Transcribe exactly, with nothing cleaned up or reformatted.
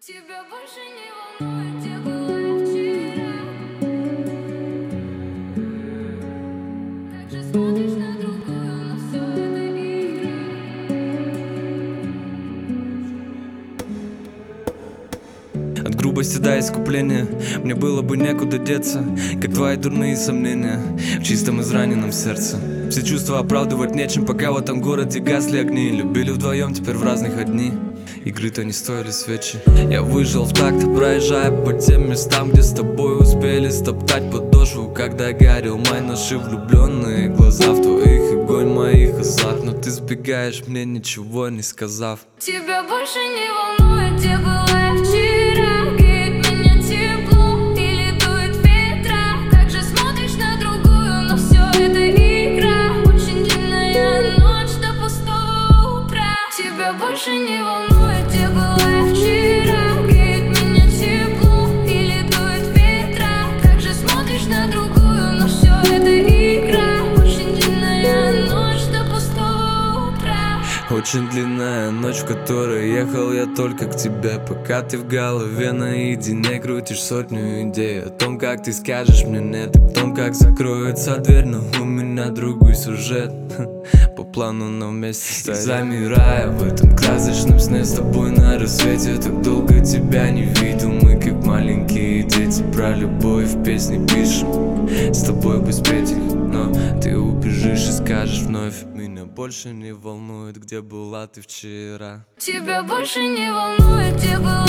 Тебя больше не волнует, где была я вчера. Также смотришь на другую, но все это игра. От грубости до искупления мне было бы некуда деться, как твои дурные сомнения в чистом израненном сердце. Все чувства оправдывать нечем, пока в этом городе гасли огни. Любили вдвоем, теперь в разных одни. Игры-то не стоили свечи. Я выжил в такт, проезжая по тем местам, где с тобой успели стоптать подошву, когда горел май. Наши влюбленные глаза в твоих, огонь моих глазах. Но ты сбегаешь, мне ничего не сказав. Тебя больше не волнует, где была я вчера. Греет меня тепло или дует ветра. Также смотришь на другую, но все это игра. Очень длинная ночь до пустого утра. Тебя больше не волнует, где была я вчера. Греет меня тепло или дует ветра. Также смотришь на другую, но все это игра. Очень длинная ночь до пустого утра. Очень длинная ночь, в которой ехал я только к тебе. Пока ты в голове наедине крутишь сотню идей о том, как ты скажешь мне нет, и о том, как закроется дверь. Но у меня другой сюжет. По плану, но вместе стоять. Замирая в этом красочном сне с тобой на рассвете. Так долго тебя не видел, мы как маленькие дети. Про любовь в песни пишем, с тобой бы спеть их. Но ты убежишь и скажешь вновь: меня больше не волнует, где была ты вчера. Тебя больше не волнует, где была